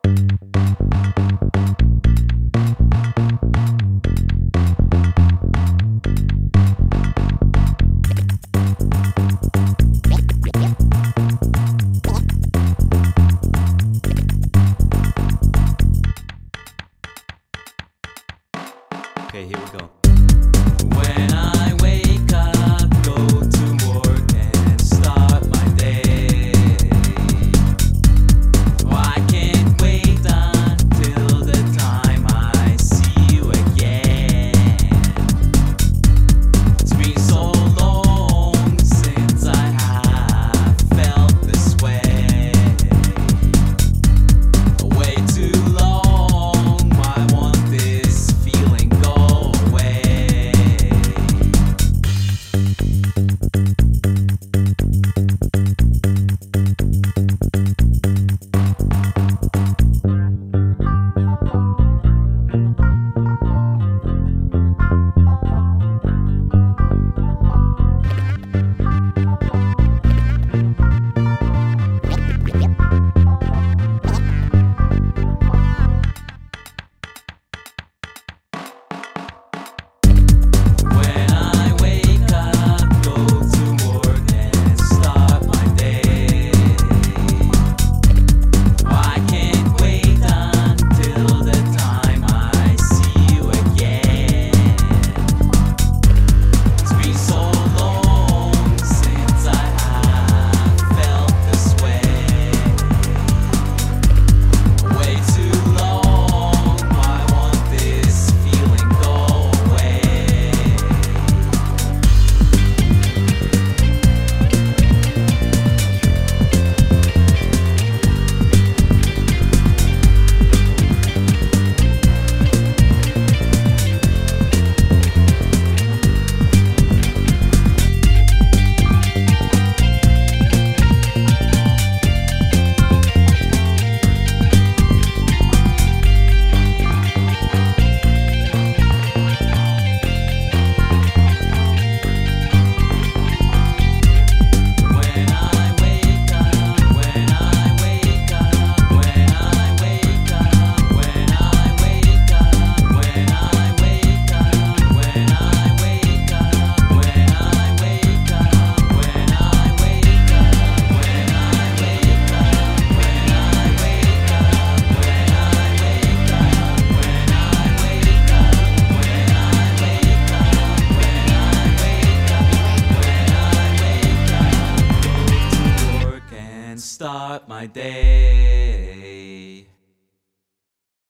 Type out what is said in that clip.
Okay, here we go. When I wake up, go to work and start my day. Oh, I can't wait until the time I see you again. It's been so long since I have felt this way. Way too long, I want this feeling go away. When I wake up, go to work and start my day. Oh, I can't wait until the time I see you again. It's been so long since I have felt this way. Way too long, I want this feeling go away. When I wake up, when I wake up, when I wake up, when I wake up, when I wake up, when I wake up, when I wake up, when I wake up, when I wake up, when I wake up, when I wake up, when I wake up, when I wake up, when I wake up, when I wake up, go to work and start my day.